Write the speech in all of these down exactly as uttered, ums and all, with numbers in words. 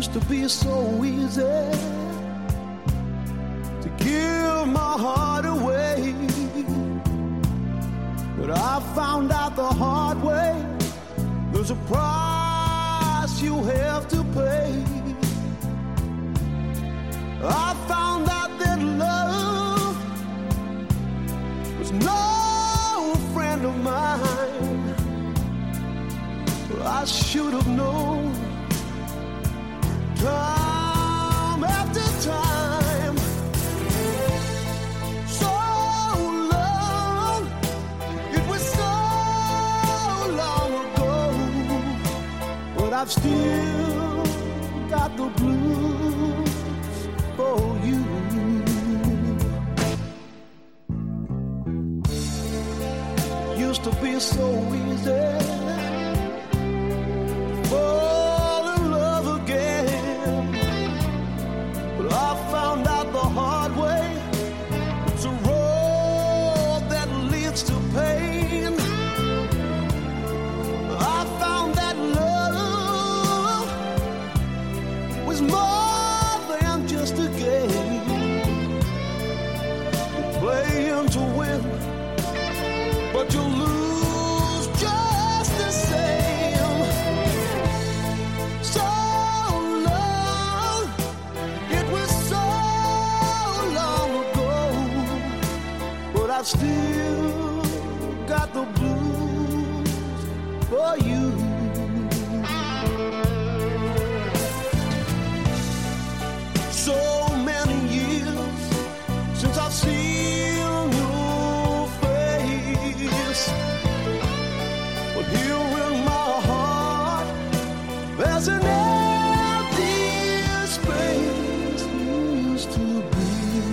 Used to be so easy to give my heart away, but I found out the hard way there's a price you have to pay. I found out that love was no friend of mine. I should have known time after time. So long, it was so long ago, but I've still got the blues for you. Used to be so easy fall in love again, but I found out the hard way it's a road that leads to pain. I found that love was more than just a game. You're playing to win, but you lose just the same. So long, it was so long ago, but I've still got the blues for you. So many years since I've seen your face, but here in my heart there's an empty space used to be.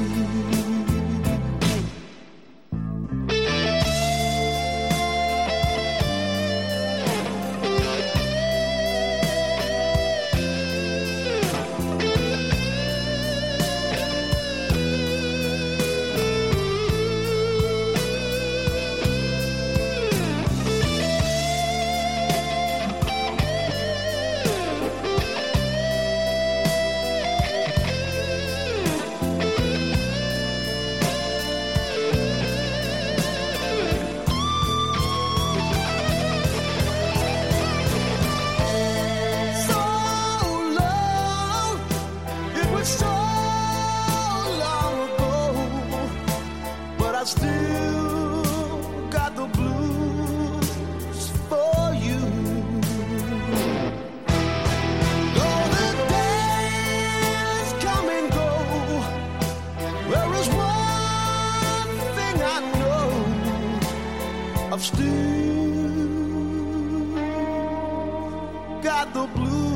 So long ago, but I still got the blues for you. Though the days come and go, there is one thing I know, I've still got the blues